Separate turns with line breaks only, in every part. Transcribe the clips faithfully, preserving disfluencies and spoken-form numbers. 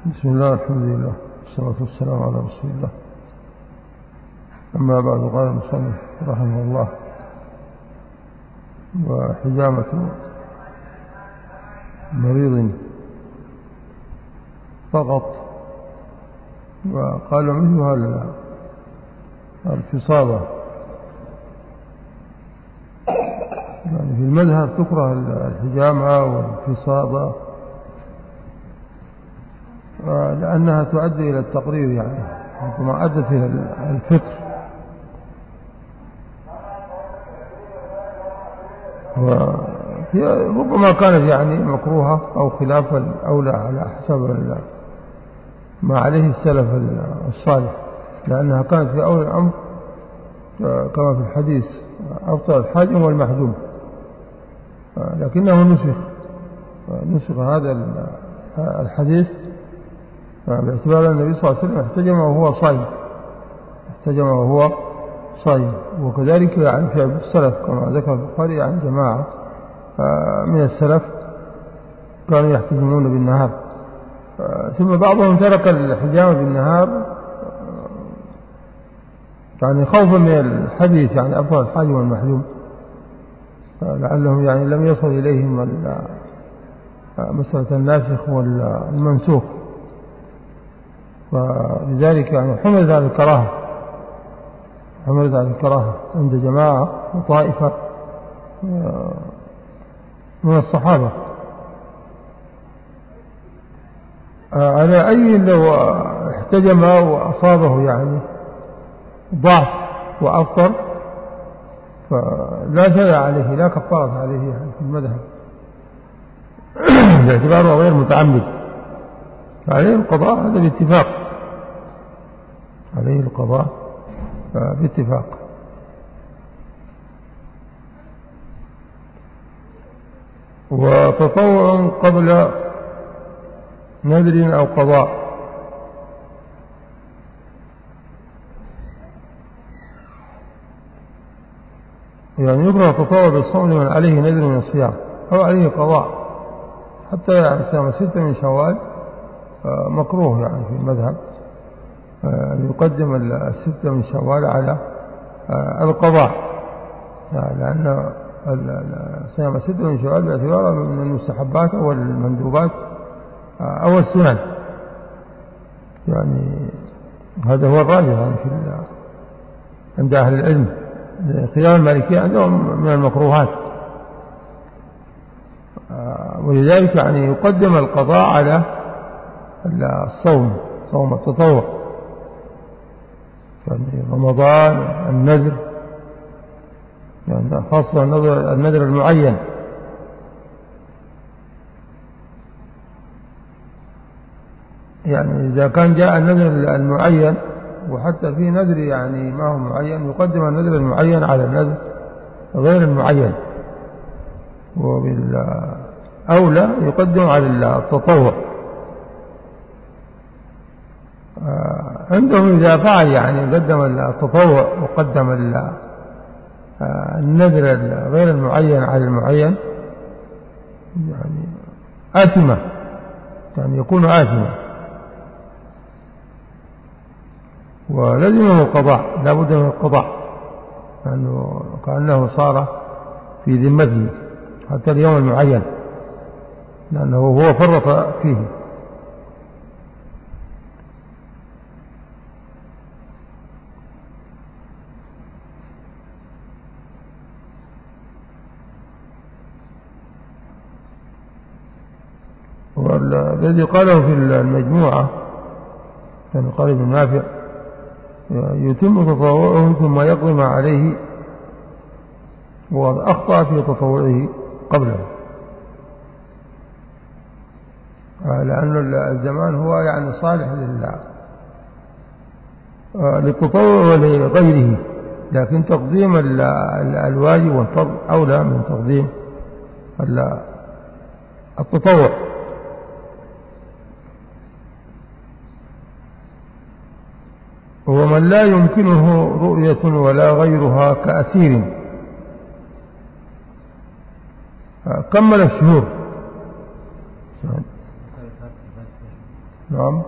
بسم الله الحمد لله والصلاة والسلام على رسول الله. أما بعد، قال المصنف رحمه الله: وحجامة مريض فقط، وقالوا مثلها الفصابة، يعني في المذهب تكره الحجامة والفصابة لأنها تؤدي إلى التقرير، يعني كما أدت إلى الفطر، وهي ربما كانت يعني مكروهة أو خلاف الأولى على حسب ما عليه السلف الصالح، لأنها كانت في أول الأمر كما في الحديث: أفطر الحاجم والمحجوم، لكنه نسخ نسخ هذا الحديث باعتبار النبي صلى الله عليه وسلم احتجم وهو صائم احتجم وهو صائم وكذلك يعني في السلف كما ذكر البخاري عن جماعة من السلف كانوا يحتجمون بالنهار، ثم بعضهم ترك الحجامة بالنهار يعني خوفا من الحديث، يعني أفضل الحاجم والمحجوم، لعلهم يعني لم يصل إليهم مسألة الناسخ والمنسوخ، ولذلك يعني حملت على الكراهة حملت على الكراهة عند جماعة وطائفة من الصحابة. على أي لو احتجم وأصابه يعني ضعف وأفطر فلا شيء عليه، لا كفارة عليه يعني في المذهب باعتباره غير متعمد، عليه القضاء، هذا باتفاق عليه القضاء باتفاق. وتطوع قبل نذر أو قضاء، يعني يكره التطوع بالصوم لمن عليه نذر من الصيام أو عليه قضاء، حتى يعني صيام ستة من شوال مكروه يعني في المذهب، يقدم الستة من شوال على القضاء، يعني لأن صيام ستة من شوال باعتباره من المستحبات أو المندوبات أو السنن، يعني هذا هو الراجح يعني في عند أهل العلم. قيام المالكية عندهم من المكروهات، ولذلك يعني يقدم القضاء على الصوم، صوم التطوع، يعني رمضان، النذر، يعني خاصة النذر, النذر المعين، يعني إذا كان جاء النذر المعين وحتى في نذر يعني ما هو معين يقدم النذر المعين على النذر غير المعين، وبالأولى يقدم على التطوع. عندهم إذا فعل يعني قدم التطوع وقدم النذر غير المعين على المعين يعني آثمة، يعني يكون آثمة ولزمه القضاء، لا بد من القضاء، لأنه كأنه صار في ذمته حتى اليوم المعين، لأنه هو فرط فيه. والذي قاله في المجموعة كان قال ابن نافع: يتم تطوعه ثم يقضي ما عليه، وقد أخطأ في تطوعه قبله، لأن الزمان هو يعني صالح للتطوع ولغيره، لكن تقديم الواجب والفرض أولى من تقديم التطوع. ومن لا يمكنه رؤية ولا غيرها كأسير كمل الشهور نعم.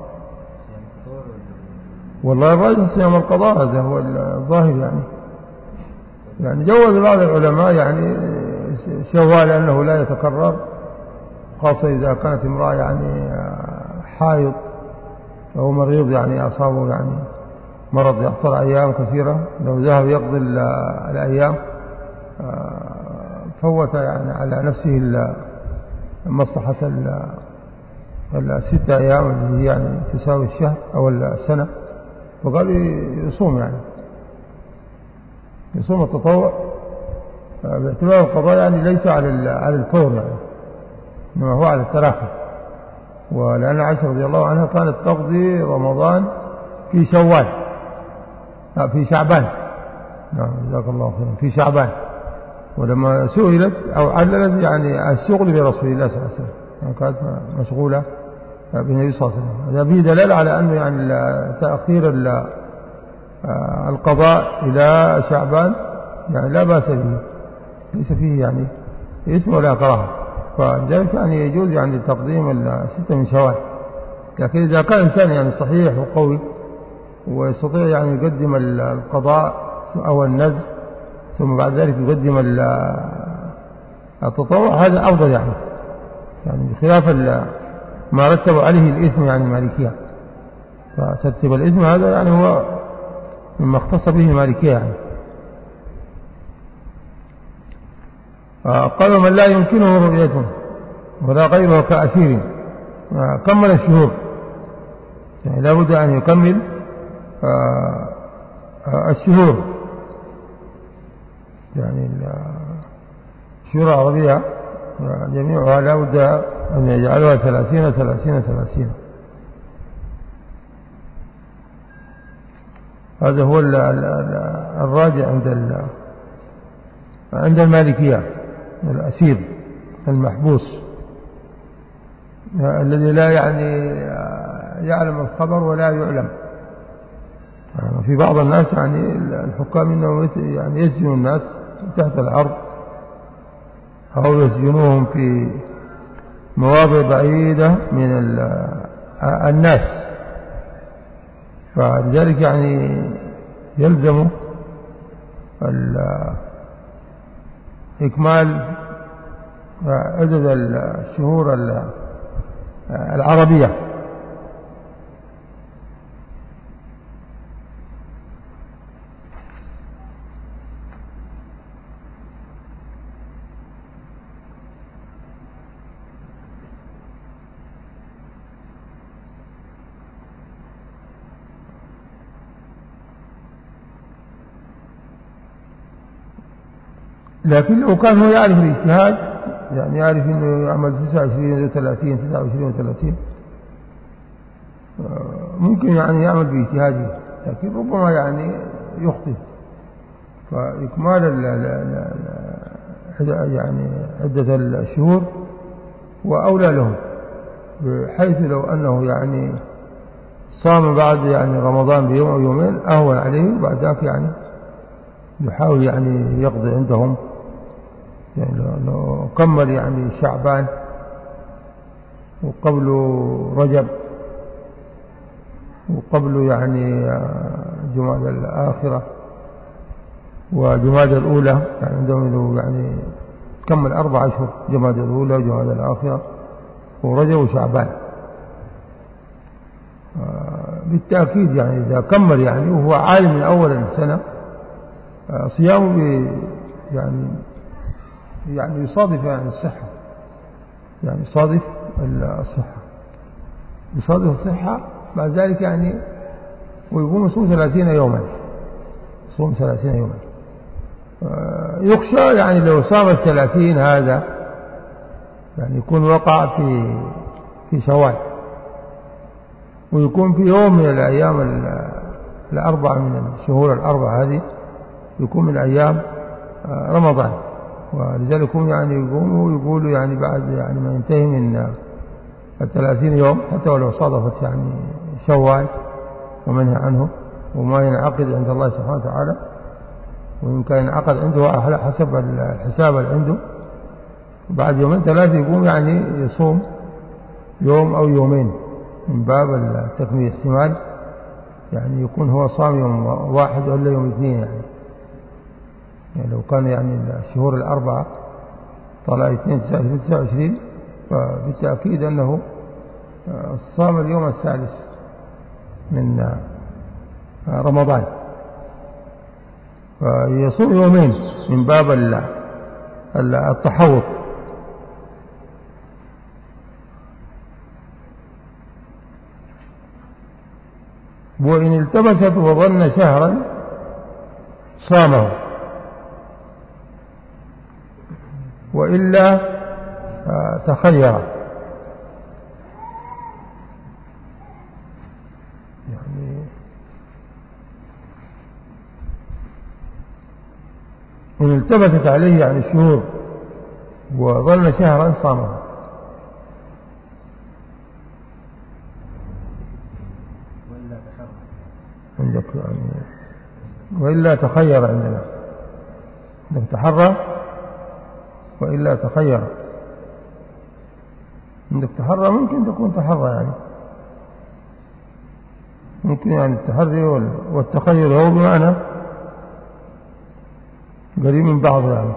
والله الراجح صيام القضاء، هذا هو الظاهر يعني. يعني جوز بعض العلماء يعني شوال أنه لا يتكرر، خاصة إذا كانت امرأة يعني حائض أو مريض يعني أصابه يعني مرض يقطر أيام كثيرة، لو ذهب يقضي الأيام فوت يعني على نفسه مصلحة الستة أيام اللي هي يعني تساوي الشهر أو السنة، وقال يصوم يعني يصوم التطوع باعتبار القضاء يعني ليس على على الفور يعني، إنما هو على التراخي. ولأن عائشة رضي الله عنها كانت تقضي رمضان في شوال في شعبان، نعم جزاك الله خيرا، في شعبان. ولما سئلت أو عللت يعني الشغل برسول الله صلى الله عليه وسلم، يعني كانت مشغولة بالنبي صلى الله عليه وسلم. هذا فيه دلالة على أنه يعني تأخير القضاء إلى شعبان يعني لا بأس به، ليس فيه يعني إثم ولا كراهة، فلذلك يعني يجوز يعني تقديم الستة من شوال. لكن إذا كان إنسان يعني صحيح وقوي ويستطيع يعني يقدم القضاء أو النذر ثم بعد ذلك يقدم التطوع، هذا أفضل يعني، يعني بخلاف ما رتب عليه الإثم يعني المالكية. فترتب الإثم هذا يعني هو مما اختص به المالكية يعني. قالوا من لا يمكنه رؤيته ولا غيره كأسير كمل الشهور، يعني لا بد أن يكمل الشهور، يعني الشهور العربية جميعها لا بد أن يجعلها ثلاثين ثلاثين ثلاثين. هذا هو الراجع عند عند المالكية. الأسير المحبوس الذي لا يعني يعلم الخبر ولا يعلم، يعني في بعض الناس يعني الحكام إنه يعني يسجن الناس تحت الأرض أو يسجنوهم في مواضع بعيدة من الناس، فلذلك يعني يلزم إكمال عدد الشهور العربية. لكن لو كان هو يعرف الاجتهاد، يعني يعرف انه يعمل تسعة وعشرين وثلاثين تسعة وعشرين وثلاثين ممكن يعني يعمل باجتهاده، لكن ربما يعني يخطئ، فإكمال ال ال يعني عدة الشهور وأولى لهم، بحيث لو أنه يعني صام بعد يعني رمضان بيوم أو يومين أهون عليه، وبعد ذلك يعني يحاول يعني يقضي عندهم، يعني لو كمل يعني شعبان وقبل رجب وقبل يعني جماد الآخرة وجماد الأولى، يعني عندهم يعني كمل أربع أشهر، جماد الأولى وجماد الآخرة ورجب وشعبان. بالتأكيد يعني إذا كمل يعني وهو عالم من أول السنة صيامه يعني يعني يصادف يعني الصحة، يعني يصادف الصحة يصادف الصحة بعد ذلك يعني، ويقوم يصوم ثلاثين يوما، يصوم ثلاثين يوما. يخشى يعني لو صام الثلاثين هذا يعني يكون وقع في في شوال، ويكون في يوم من الأيام الأربعة من الشهور الأربعة هذه يكون من أيام رمضان، ولذلك هم يعني يقوموا يقولوا يعني بعد يعني ما ينتهي من الثلاثين يوم، حتى ولو صادفت يعني شوال ومنهى عنه وما ينعقد عند الله سبحانه وتعالى، وإن كان ينعقد عنده على حسب الحساب اللي عنده، بعد يومين ثلاثة يقوم يعني يصوم يوم أو يومين من باب التكميل، احتمال يعني يكون هو صام يوم واحد ولا يوم اثنين يعني, يعني لو كان يعني الشهور الأربعة طلع اثنين تسعة وعشرين فبالتأكيد أنه صام اليوم السادس من رمضان، فيصوم يومين من باب التحوط. وإن التبست وظن شهرا صامه، وإلا تخير، يعني إن التبست عليه يعني الشهور وظن شهرا صامه. عندك يعني وإلا تخير، عندنا عندك تحرى وإلا تخير. عندك تحرى ممكن تكون تحرى يعني ممكن يعني التحري والتخير هو بمعنى قريب من بعض يعني.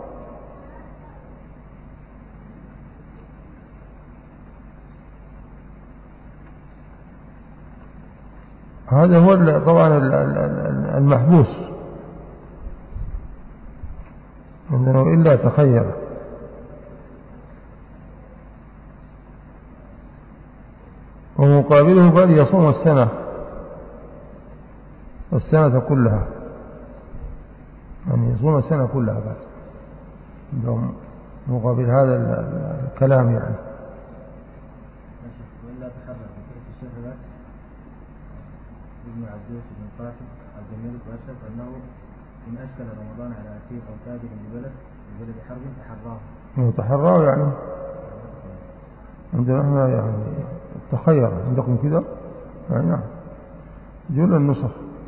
هذا هو طبعا المحبوس عندنا، إلا تخير. ومقابله بل يصوم السنة السنة كلها، يعني يصوم السنة كلها بعد عندهم مقابل هذا الكلام يعني.
وإلا تحرك وترك الشهوات ابن عبدوس بن قاسم عبد الملك وأشرف أنه إن أشكل رمضان على أسير أو تاجر ببلد ببلد حرب تحراه.
تحراه يعني عندنا احنا يعني التخير، عندكم كذا يعني نعم جل النسخ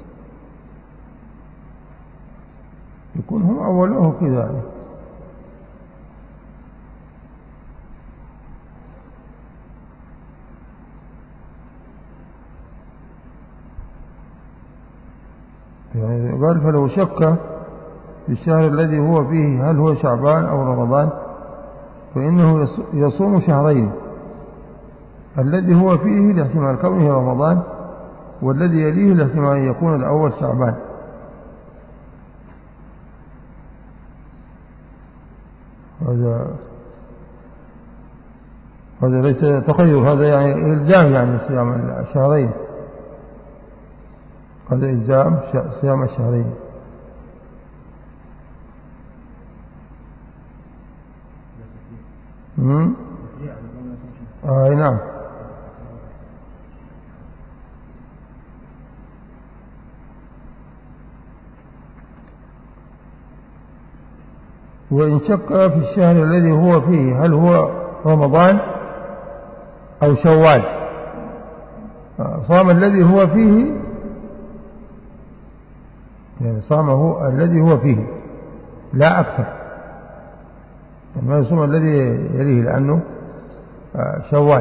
يكون هم أوله كذا يعني. يعني قال فلو شك في الشهر الذي هو فيه هل هو شعبان أو رمضان فإنه يصوم شهرين، الذي هو فيه لاحتمال كونه رمضان، والذي يليه لاحتمال أن يكون الأول شعبان. هذا هذا ليس تخير، هذا يعني إلزام يعني صيام الشهرين، هذا إلزام صيام الشهرين. امم آه نعم. وإن شك في الشهر الذي هو فيه هل هو رمضان أو شوال صام الذي هو فيه، يعني صامه الذي هو فيه لا أكثر، يعني ما يصوم الذي يليه لأنه شوال.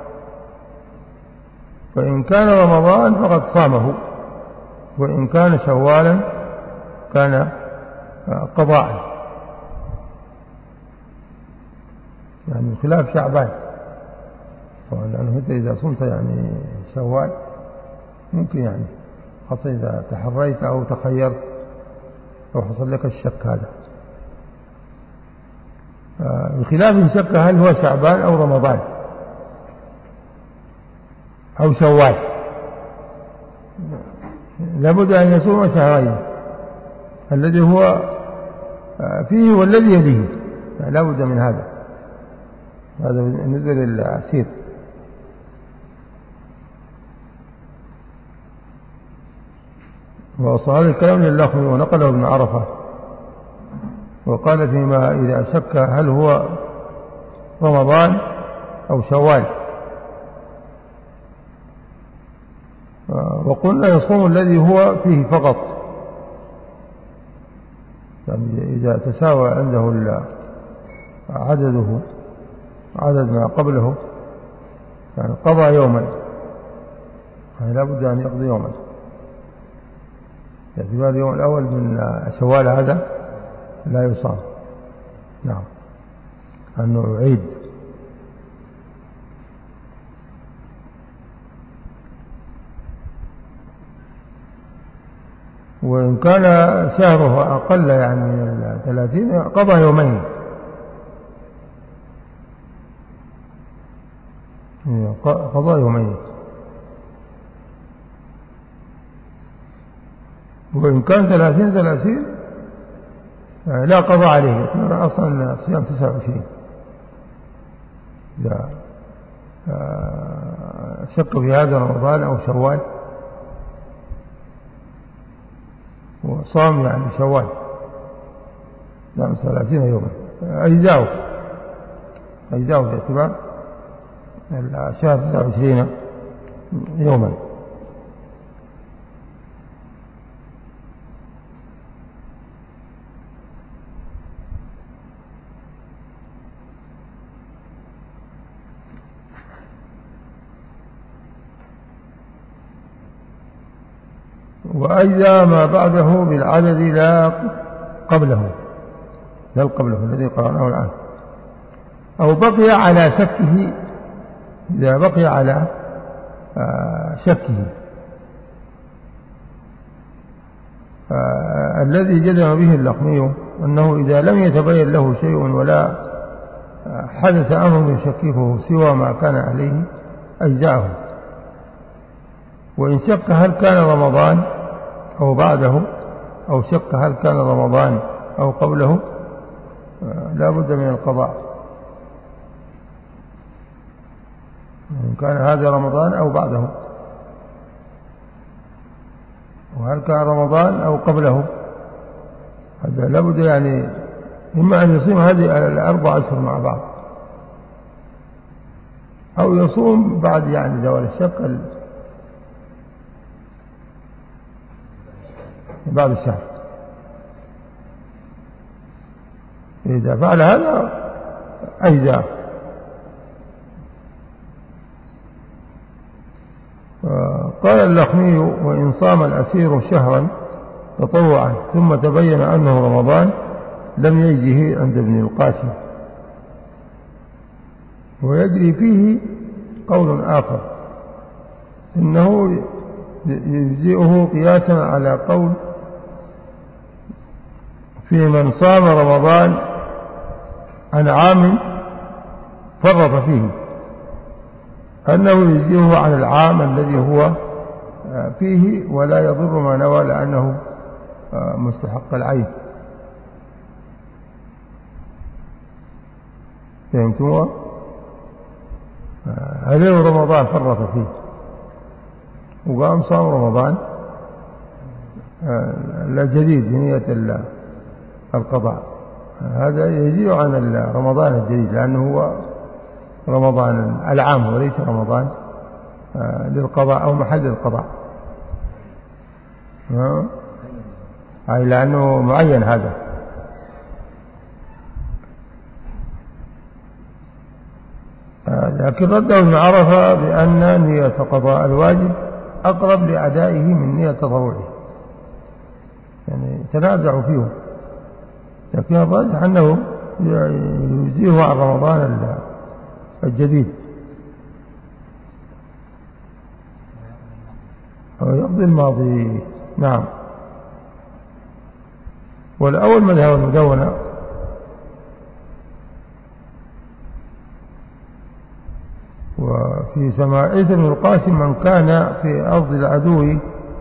فإن كان رمضان فقد صامه، وإن كان شوالا كان قضاء، يعني بخلاف شعبان طبعا، لأنه أنت إذا صمت يعني شوال ممكن يعني خاصة إذا تحريت أو تخيرت أو حصل لك الشك هذا، بخلاف شك هل هو شعبان أو رمضان أو شوال، لابد أن يصوم شهرين الذي هو فيه والذي يليه، لابد من هذا. هذا بالنسبة للعسير. وأصل هذا الكلام للخمي ونقله ابن عرفة، وقال فيما إذا شك هل هو رمضان أو شوال، وقلنا يصوم الذي هو فيه فقط، يعني إذا تساوى عنده عدده عدد ما قبله يعني قضى يوما يعني لا بد أن يقضي يوما باعتبار اليوم الأول من شوال هذا لا يصام. نعم أنه يعيد. وإن كان شهره أقل يعني من الثلاثين قضى يومين، قضى يومين. وإن كان ثلاثين ثلاثين لا قضى عليه، يعتبر أصلا صيام تسعة وعشرين. إذا شك في هذا رمضان أو شوال وصام يعني شوال نعم ثلاثين يوما أجزاؤه أجزاؤه باعتبار الشهر تسعة وعشرين يوما. وأجزى ما بعده بالعدد لا قبله، لا قبله الذي قرأناه الآن، أو بقي على شكه. إذا بقي على شكه الذي جزم به اللخمي أنه إذا لم يتبين له شيء ولا حدث أمر يشككه سوى ما كان عليه أجزاه. وإن شك هل كان رمضان أو بعده، أو شك هل كان رمضان أو قبله، لا بد من القضاء، إن كان هذا رمضان أو بعده، وهل كان رمضان أو قبله، هذا لا بد يعني إما أن يصوم هذه الأربع أشهر مع بعض، أو يصوم بعد يعني زوال الشك بعد الشهر. إذا فعل هذا أجزاء. قال اللخمي: وإن صام الأسير شهرا تطوعا ثم تبين أنه رمضان لم يجزه عند ابن القاسم. ويجري فيه قول آخر إنه يجزئه قياسا على قول في من صام رمضان عن عام فرط فيه، أنه يجزئه عن العام الذي هو فيه ولا يضر ما نوى لأنه مستحق العين. فهمتم؟ عليه رمضان فرط فيه وقام صام رمضان الجديد بنية القضاء، هذا يجيء عن رمضان الجديد لأنه هو رمضان العام وليس رمضان للقضاء أو محل القضاء، أي لأنه معين هذا. لكن رده ابن عرفة بأن نية قضاء الواجب أقرب لأدائه من نية تطوعه، يعني تنازعوا فيه، لكن الراجح أنه يجزيه عن رمضان الجديد أو يقضي الماضي. نعم. والأول مذهب المدونة وفي سماعية بن القاسم من كان في أرض العدو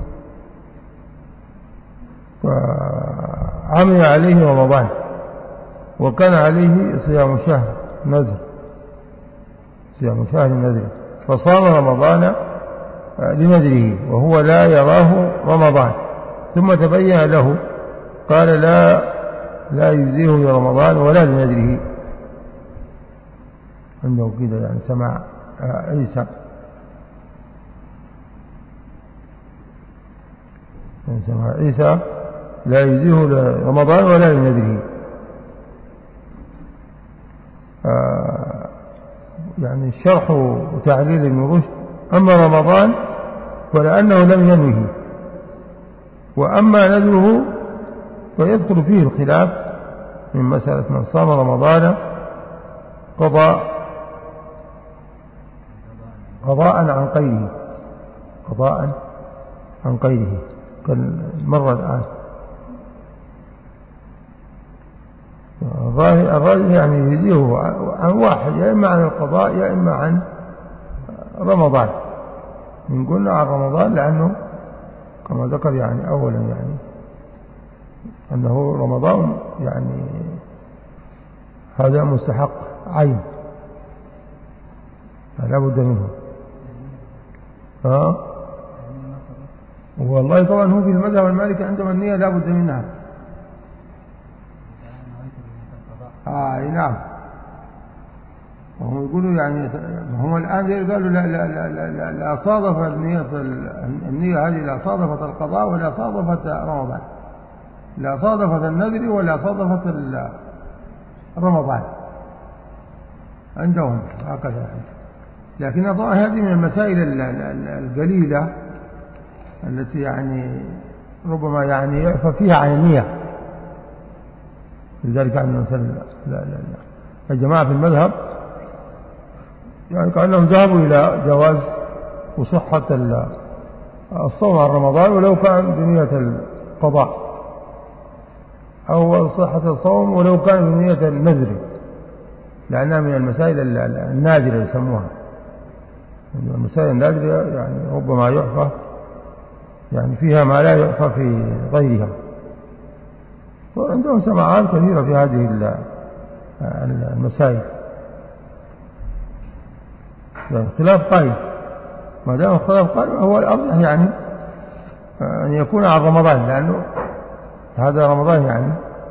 فعمل عليه رمضان وكان عليه صيام شهر نذر، صيام شهر نذر، فصام رمضان لنذره وهو لا يراه رمضان، ثم تبين له قال لا لا يجزيه لرمضان ولا لنذره. عنده كده يعني سماع عيسى، يعني سماع عيسى لا يجزيه لرمضان ولا لنذره. آه يعني الشرح وتعليل ابن رشد: أما رمضان ولأنه لم ينوه. وأما نذره فيدخل فيه الخلاف من مسألة من صام رمضان قضاء قضاء عن قيده قضاء عن قيده كالمرة الآن. الراجح يعني يجزيه عن واحد، يا إما عن القضاء يا إما عن رمضان. من قلنا عن رمضان لأنه كما ذكر يعني أولا يعني أنه رمضان يعني هذا مستحق عين لا بد منه. ها والله طبعا هو في المذهب المالكي عندما النية لا بد منها. آه نعم. وهم يقولوا يعني هم الآن قالوا لا لا لا لا, لا, لا صادفت النية النية هذه لا صادفت القضاء ولا صادفت رمضان، لا صادفت النذر ولا صادفت رمضان عندهم هكذا. لكن طبعا هذه من المسائل القليلة التي يعني ربما يعني يعفى فيها عن النية. لذلك عندنا مثلا لا لا لا الجماعة في المذهب يعني كأنهم ذهبوا إلى جواز وصحة الصوم عن رمضان ولو كان بنية القضاء، أو صحة الصوم ولو كان بنية النذر، لأنها من المسائل النادرة يسموها. المسائل النادرة يعني ربما يعفى يعني فيها ما لا يعفى في غيرها. وعندهم سماعات كثيرة في هذه المسائل. يعني خلاف قائم، ما دام الخلاف قائم هو الأرجح يعني أن يكون عن رمضان، لأنه هذا رمضان يعني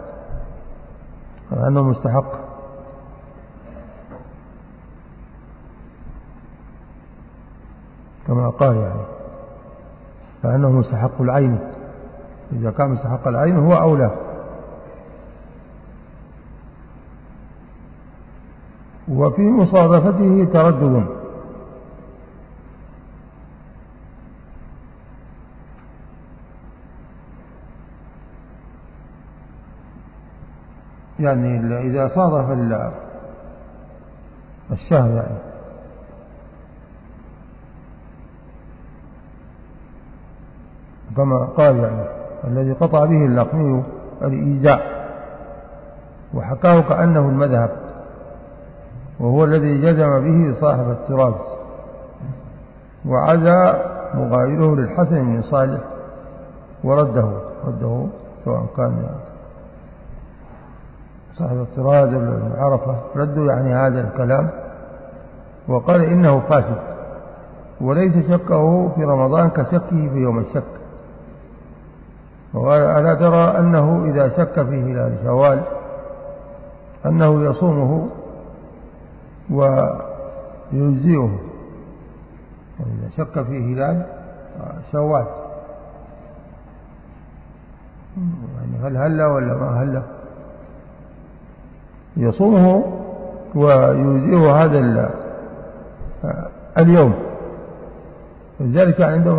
أنه مستحق. كما قال يعني فأنه مستحق العين، إذا كان مستحق العين هو أولى. وفي مصادفته تردد، يعني إذا صادف الشهر يعني كما قال يعني الذي قطع به اللقمي الإيجاء وحكاه كأنه المذهب، وهو الذي جزم به صاحب الطراز، وعزى مغايره للحسن بن صالح ورده رده سواء كان صاحب الطراز ولا عرفة، ردوا يعني هذا الكلام وقال إنه فاسد وليس شكه في رمضان كشكه في يوم الشك. وقال ألا ترى أنه إذا شك في هلال شوال أنه يصومه ويجزئه، يعني إذا شك في هلال شوال يعني هل هلا ولا ما هلا يصومه ويجزئه هذا اليوم. لذلك عندهم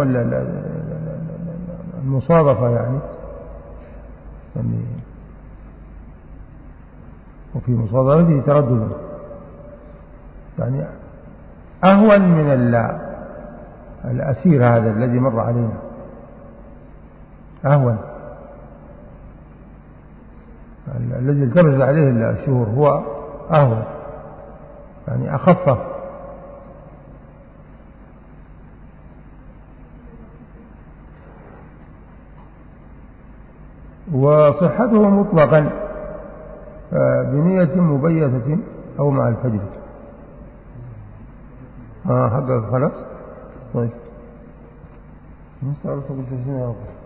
المصادفة يعني يعني وفي مصادفته تردد يعني أهون من الأسير هذا الذي مر علينا، أهون الذي التبس عليه الشهور هو أهون يعني أخفه. وصحته مطلقا بنية مبيتة أو مع الفجر. آه حقك خلاص طيب مستعرض تقول شيء